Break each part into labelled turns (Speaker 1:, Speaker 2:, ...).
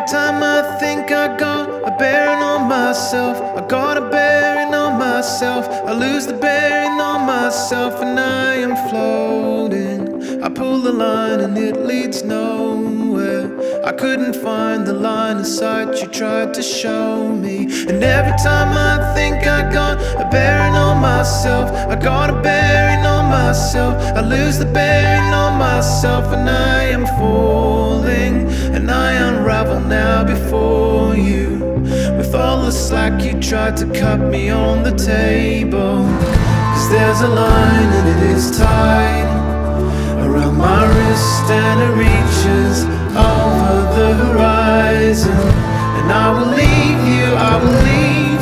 Speaker 1: time I think I got a bearing on myself, I got a bearing on myself, I lose the bearing on myself, and I am floating. I pull the line and it leads nowhere. I couldn't find the line of sight you tried to show me. And every time I think I got a bearing on myself, I got a bearing on myself, I lose the bearing on myself, and I am falling. And I unravel now before you, with all the slack you tried to cut me on the table. 'Cause there's a line and it is tied around my wrist, and it reaches over the horizon. And I will leave you, I will leave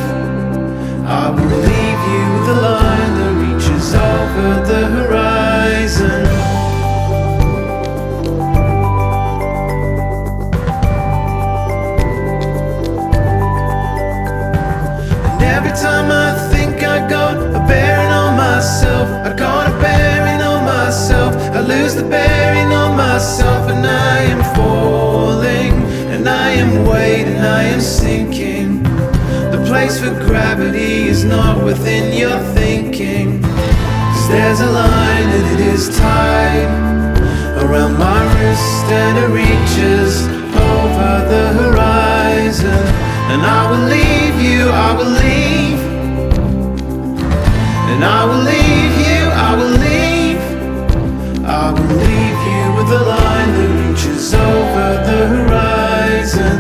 Speaker 1: you with a line that reaches over the horizon. Every time I think I got a bearing on myself, I got a bearing on myself, I lose the bearing on myself, and I am falling, and I am waiting, I am sinking. The place for gravity is not within your thinking. 'Cause there's a line and it is tied around my wrist, and it reaches over the horizon. And I will leave you, I will leave, and I will leave you, I will leave, I will leave you with a line that reaches over the horizon.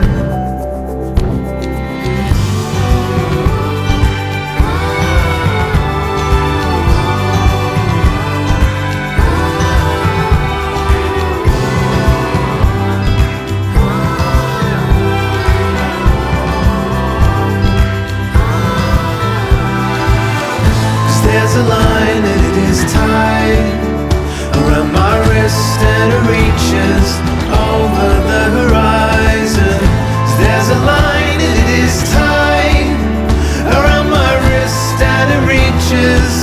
Speaker 1: There's a line and it is tied around my wrist, and it reaches over the horizon. There's a line and it is tied around my wrist, and it reaches